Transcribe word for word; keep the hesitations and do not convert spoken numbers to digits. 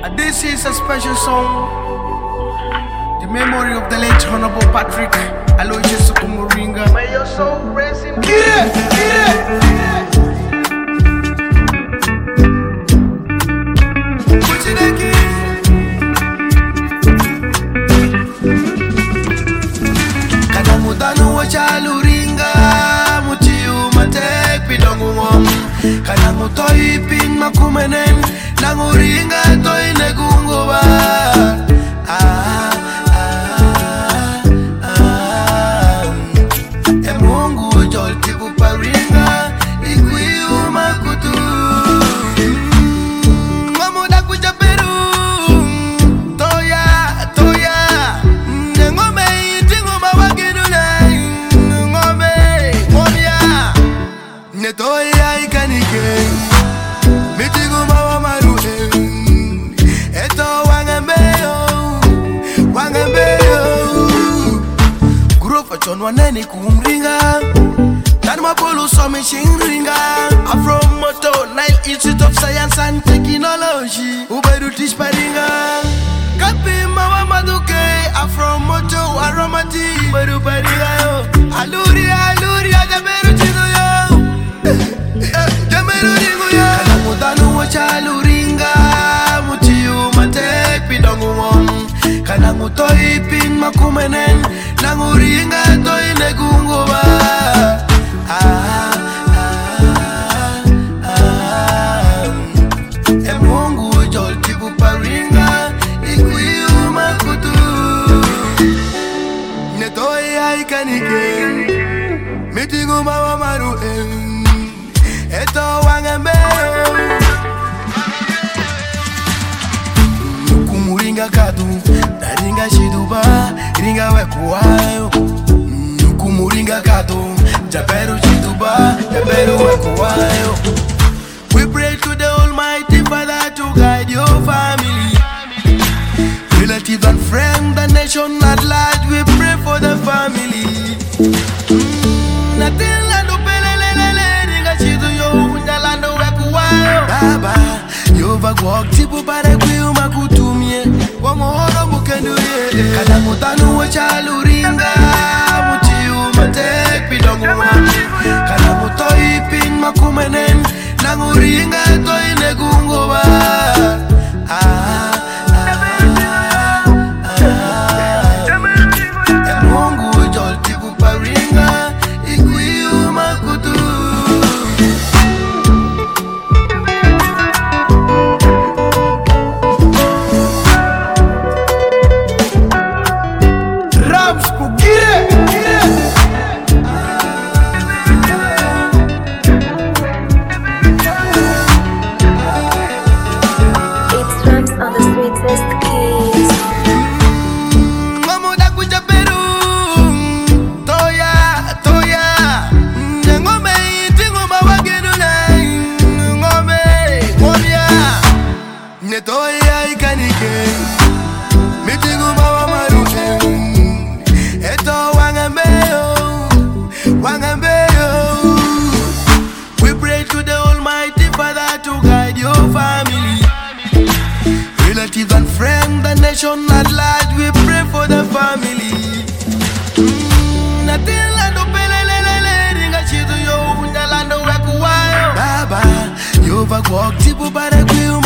And this is a special song, the memory of the late Honorable Patrick Aloysius Sukumuringa. May your soul rest in peace. Get it, get it, get it. Put it again. Kada mutano wa chaluringa, mutiu matek pidongu ngom. Kada mutoi pin makumenen, nanguringa toi negungo ba. Ah, ah, ah. Emungu jolti buparinga, ikuiu makutu. Mamuda kuja Peru, toya, toya. Ngome itingu mawagidule, ngome, ngomya. Netoya ikanike, mitingu mawamaru. Eto wangambeyo, wangambeyo. Guru fachon waneni kumringa, Tanma polo some shingringa. I'm from Moto, Nile Institute of Science and Technology. Ubedu teach paringa. Kapi mawa maduke. I'm from Moto, Aromati. Ubedu paringa yo. Aluri, aluri, ajaberu chino yo. Jameru dingo yo. Kana mutanu wa chaluringa. Mutiu matek pidongu wong. Kana mutoi pin makumenen. Nanguringa toi negungo ba. Ah, ah, ah. Emungu jolti buparinga, ikuiu makutu. Netoya ikanike, mitingu mawamaru en. Eto wangambeyo, kumuringa katu, naringa shiduba, ringa wekuwayo. Kumuringa katu, jaberu shiduba, jaberu wekuwayo. We pray to the Almighty Father to guide your family, relatives and friends, the nation at large. We pray for the family. Nothing lando pelelelele, ringa shidu yo, unjalando wekuwayo. Baba, yova kwa tipu pare kuyu makutumie, wamohoro mukenduye. Kada mutanu wa chaluringa, mutiu matek pidongu wami. Kada mutoi pin makumenen, nanguringa toi negungo ba. Ah, ah, ah. Emungu jolti buparinga, ikuiu makutu. Rams kukire, kire. It's Rams on the sweetest keys. Mamuda kuja Peru, toya, toya. Ngome itingu mawagidule, ngome, ngomya. Netoya ikanike, mitingu mawamaru. Eto wangambeyo, wangambeyo. We pray to the Almighty Father to guide your family, relatives and friends, the nation at large. We pray for the family. Mm, Nothing lando pelelelele, ringa shidu yo, unjalando wekuwayo. Baba, yova kwa tipu pare kuyu